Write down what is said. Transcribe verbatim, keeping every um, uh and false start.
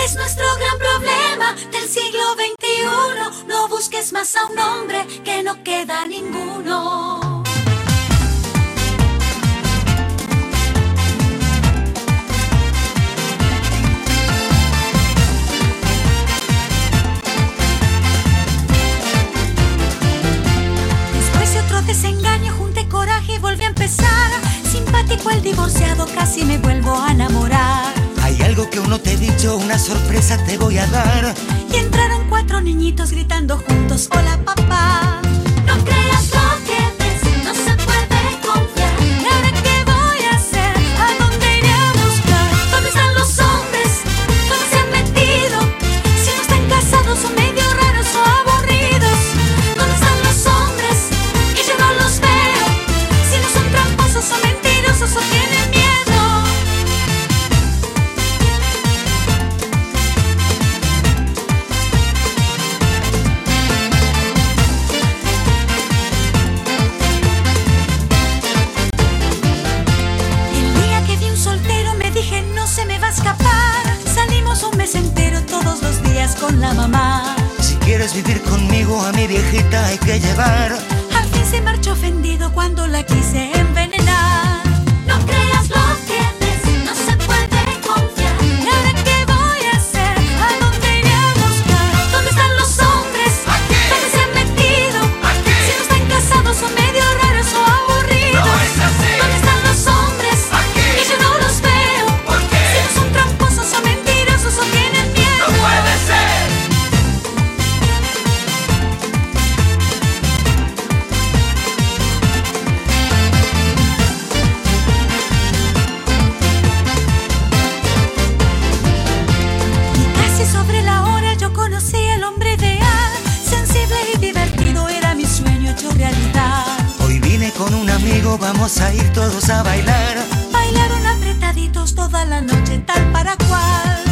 Es nuestro gran problema del siglo veintiuno. No busques más a un hombre, que no queda ninguno. Después de otro desengaño junté coraje y volví a empezar. Simpático el divorciado, casi me vuelvo a enamorar. Hay algo que aún no te he dicho, una sorpresa te voy a dar. Y entraron cuatro niñitos gritando juntos: hola papá. No creas lo que ves, no se puede confiar. ¿Y ahora qué voy a hacer? ¿A dónde iré a buscar? ¿Dónde están los hombres? ¿Dónde se han metido? Si no están casados o medio raros o aburridos. ¿Dónde están los hombres? Que yo no los veo. Si no son tramposos o mentirosos o tienen miedo. Escapar. Salimos un mes entero todos los días con la mamá. Si quieres vivir conmigo, a mi viejita hay que llevar. Al fin se marchó ofendido cuando la quise envenenar. No creas lo que ves, no se puede confiar. ¿Y ahora qué voy a hacer? ¿A dónde iré a buscar? ¿Dónde están los hombres? Aquí. ¿Dónde se han metido? Aquí. Si no están casados o medio raros o aburridos. No es así. ¿Dónde están los hombres? Aquí. Que yo no los veo. ¿Por qué? Si no son tramposos o mentirosos o tienen miedo. No puede ser. Y casi sobre la hora yo conocí al hombre ideal. Sensible y divertido era mi sueño hecho realidad. Hoy vine con un amigo, vamos a ir todos a bailar. Bailaron apretaditos toda la noche, tal para cual.